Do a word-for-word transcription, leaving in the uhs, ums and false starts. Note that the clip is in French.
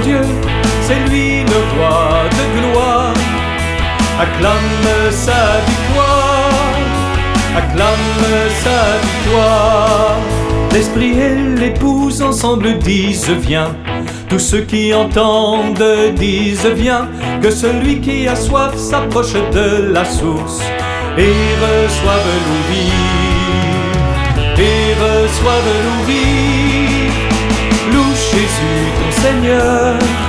Dieu, c'est lui le roi de gloire. Acclame sa victoire, acclame sa victoire. L'Esprit et l'épouse ensemble disent viens. Tous ceux qui entendent disent viens. Que celui qui a soif s'approche de la source et reçoive l'eau vive, et reçoive l'eau vive. Loue Jésus ton Seigneur,